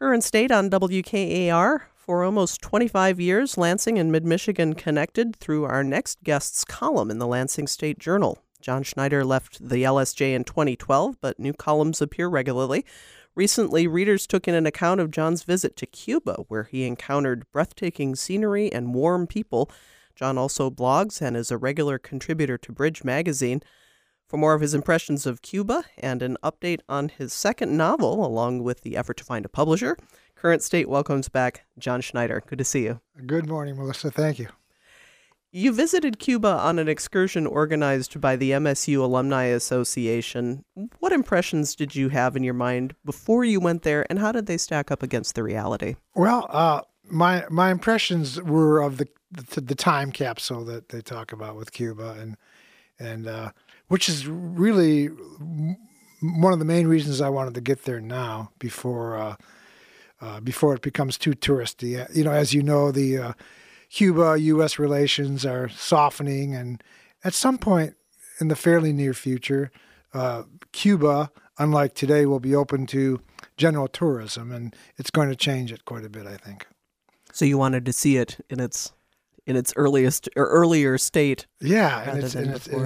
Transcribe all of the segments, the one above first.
Current State on WKAR. For almost 25 years, Lansing and Mid-Michigan connected through our next guest's column in the Lansing State Journal. John Schneider left the LSJ in 2012, but new columns appear regularly. Recently, readers took in an account of John's visit to Cuba, where he encountered breathtaking scenery and warm people. John also blogs and is a regular contributor to Bridge Magazine. For more of his impressions of Cuba and an update on his second novel, along with the effort to find a publisher, Current State welcomes back John Schneider. Good to see you. Good morning, Melissa. Thank you. You visited Cuba on an excursion organized by the MSU Alumni Association. What impressions did you have in your mind before you went there, and how did they stack up against the reality? Well, my impressions were of the time capsule that they talk about with Cuba, and which is really one of the main reasons I wanted to get there now before it becomes too touristy. As you know, the Cuba-U.S. relations are softening, and at some point in the fairly near future, Cuba, unlike today, will be open to general tourism, and it's going to change it quite a bit, I think. So you wanted to see it in its earliest or earlier state. Yeah, in its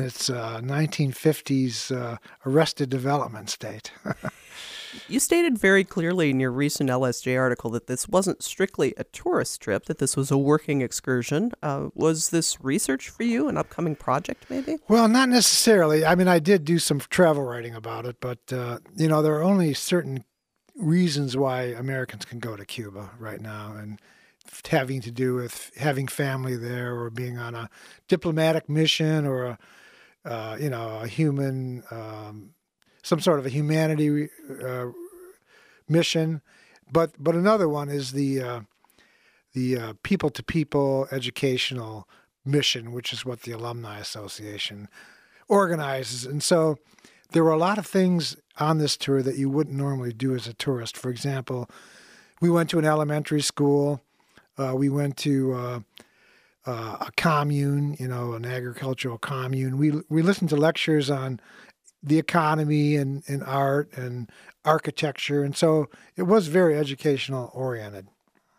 1950s arrested development state. You stated very clearly in your recent LSJ article that this wasn't strictly a tourist trip, that this was a working excursion. Was this research for you, an upcoming project maybe? Well, not necessarily. I mean, I did do some travel writing about it, but, there are only certain reasons why Americans can go to Cuba right now, and having to do with having family there or being on a diplomatic mission or a human some sort of a humanity mission, but another one is the people-to-people educational mission, which is what the Alumni Association organizes. And so there were a lot of things on this tour that you wouldn't normally do as a tourist. For example, we went to an elementary school. We went to a commune, an agricultural commune. We listened to lectures on the economy and art and architecture. And so it was very educational oriented.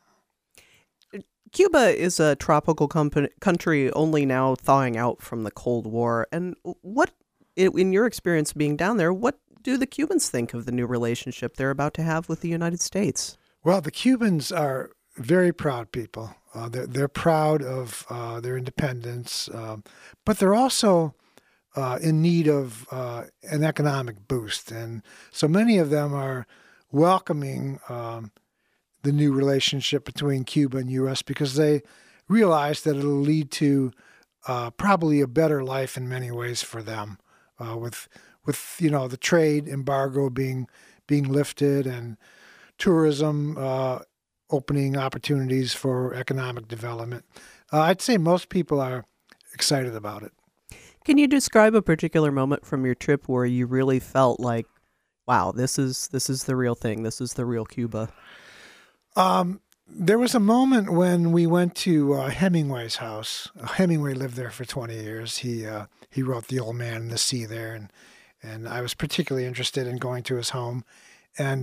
Cuba is a tropical country only now thawing out from the Cold War. And what, in your experience being down there, what do the Cubans think of the new relationship they're about to have with the United States? Well, the Cubans are very proud people. They're proud of their independence, but they're also in need of an economic boost. And so many of them are welcoming the new relationship between Cuba and U.S. because they realize that it'll lead to probably a better life in many ways for them, with the trade embargo being lifted and tourism opening opportunities for economic development. I'd say most people are excited about it. Can you describe a particular moment from your trip where you really felt like, wow, this is the real thing. This is the real Cuba? There was a moment when we went to Hemingway's house. Hemingway lived there for 20 years. He wrote The Old Man and the Sea there, and I was particularly interested in going to his home. And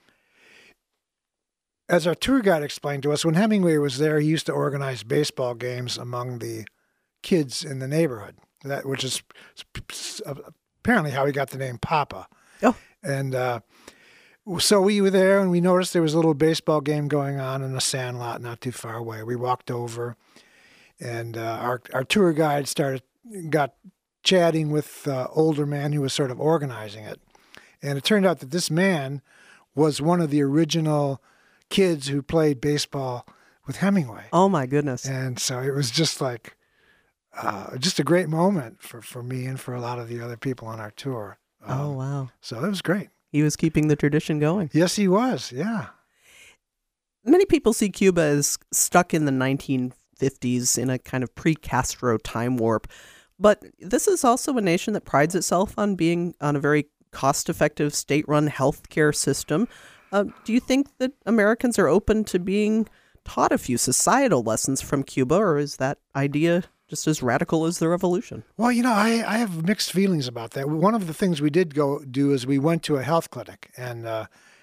as our tour guide explained to us, when Hemingway was there, he used to organize baseball games among the kids in the neighborhood. Which is apparently how he got the name Papa. Oh. And so we were there, and we noticed there was a little baseball game going on in a sand lot not too far away. We walked over, and our tour guide got chatting with the older man who was sort of organizing it. And it turned out that this man was one of the original kids who played baseball with Hemingway. Oh, my goodness. And so it was just like, just a great moment for me and for a lot of the other people on our tour. Oh, wow. So it was great. He was keeping the tradition going. Yes, he was. Yeah. Many people see Cuba as stuck in the 1950s in a kind of pre-Castro time warp. But this is also a nation that prides itself on being on a very cost-effective state-run healthcare system. Do you think that Americans are open to being taught a few societal lessons from Cuba, or is that idea just as radical as the revolution? Well, I have mixed feelings about that. One of the things we did go do is we went to a health clinic, and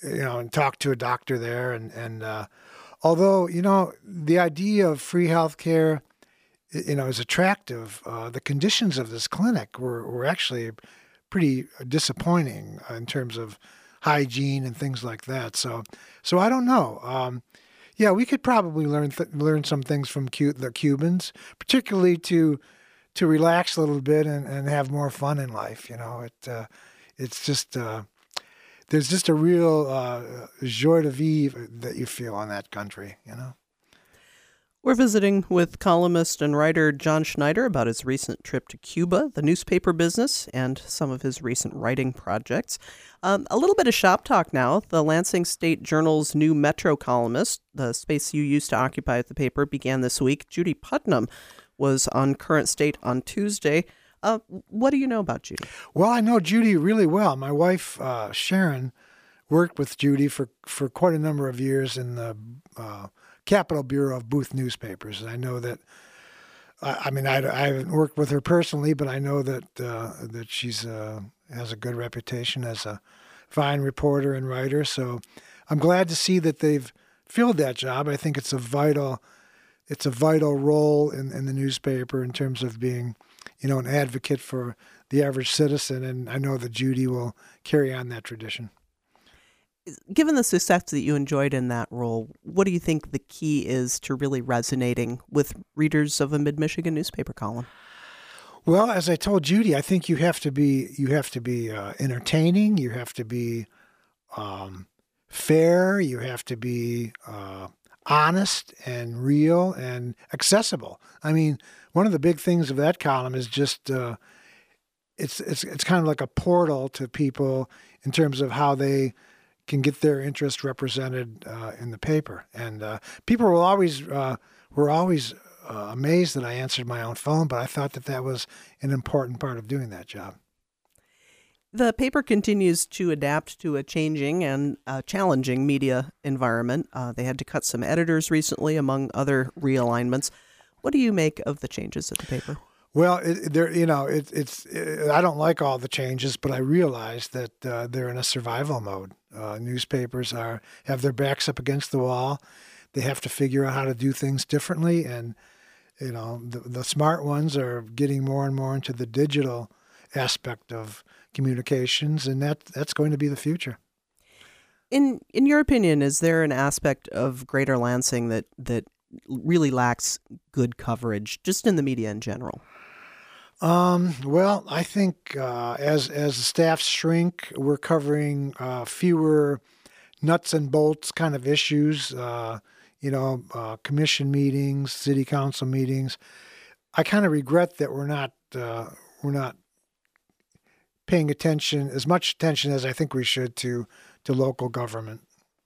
and talk to a doctor there. And although, the idea of free health care, is attractive, the conditions of this clinic were actually pretty disappointing in terms of hygiene and things like that. So I don't know. Yeah, we could probably learn some things from the Cubans, particularly to relax a little bit and have more fun in life. It's just there's just a real joie de vivre that you feel in that country. We're visiting with columnist and writer John Schneider about his recent trip to Cuba, the newspaper business, and some of his recent writing projects. A little bit of shop talk now. The Lansing State Journal's new Metro columnist, the space you used to occupy at the paper, began this week. Judy Putnam was on Current State on Tuesday. What do you know about Judy? Well, I know Judy really well. My wife, Sharon, worked with Judy for quite a number of years in the Capitol Bureau of Booth newspapers. And I know that, I haven't worked with her personally, but I know that she's has a good reputation as a fine reporter and writer. So I'm glad to see that they've filled that job. I think it's a vital role in the newspaper in terms of being, an advocate for the average citizen. And I know that Judy will carry on that tradition. Given the success that you enjoyed in that role, what do you think the key is to really resonating with readers of a mid-Michigan newspaper column? Well, as I told Judy, I think you have to be entertaining. You have to be fair. You have to be honest and real and accessible. I mean, one of the big things of that column is just it's kind of like a portal to people in terms of how they can get their interest represented in the paper. And people were always amazed that I answered my own phone, but I thought that was an important part of doing that job. The paper continues to adapt to a changing and challenging media environment. They had to cut some editors recently, among other realignments. What do you make of the changes at the paper? Well, I don't like all the changes, but I realize that they're in a survival mode. Newspapers have their backs up against the wall. They have to figure out how to do things differently, and the smart ones are getting more and more into the digital aspect of communications, and that's going to be the future. In your opinion, is there an aspect of Greater Lansing that really lacks good coverage, just in the media in general? Well, I think as the staffs shrink, we're covering fewer nuts and bolts kind of issues. Commission meetings, city council meetings. I kind of regret that we're not paying as much attention as I think we should to local government.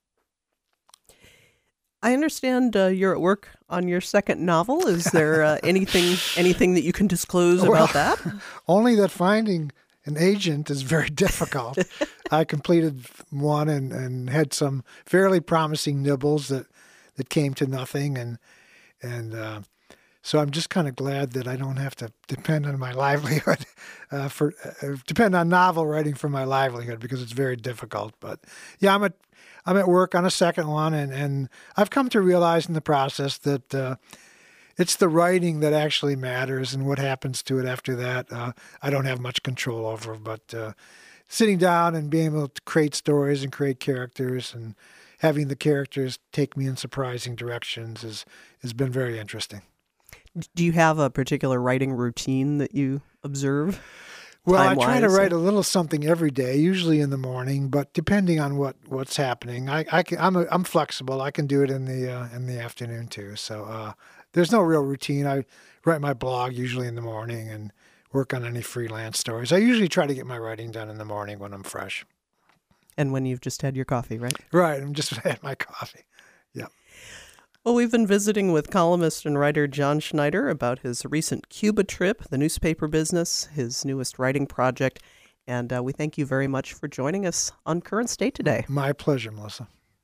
I understand you're at work on your second novel. Is there anything that you can disclose about that? Only that finding an agent is very difficult. I completed one and had some fairly promising nibbles that came to nothing, and so I'm just kind of glad that I don't have to depend on my livelihood depend on novel writing for my livelihood, because it's very difficult. But yeah, I'm at work on a second one, and I've come to realize in the process that it's the writing that actually matters, and what happens to it after that, I don't have much control over. But sitting down and being able to create stories and create characters and having the characters take me in surprising directions has been very interesting. Do you have a particular writing routine that you observe? Well, I try to write a little something every day, usually in the morning, but depending on what's happening, I'm flexible. I can do it in the afternoon too. So there's no real routine. I write my blog usually in the morning and work on any freelance stories. I usually try to get my writing done in the morning when I'm fresh. And when you've just had your coffee, right? Right. I'm just had my coffee. Yeah. Well, we've been visiting with columnist and writer John Schneider about his recent Cuba trip, the newspaper business, his newest writing project, and we thank you very much for joining us on Current State today. My pleasure, Melissa.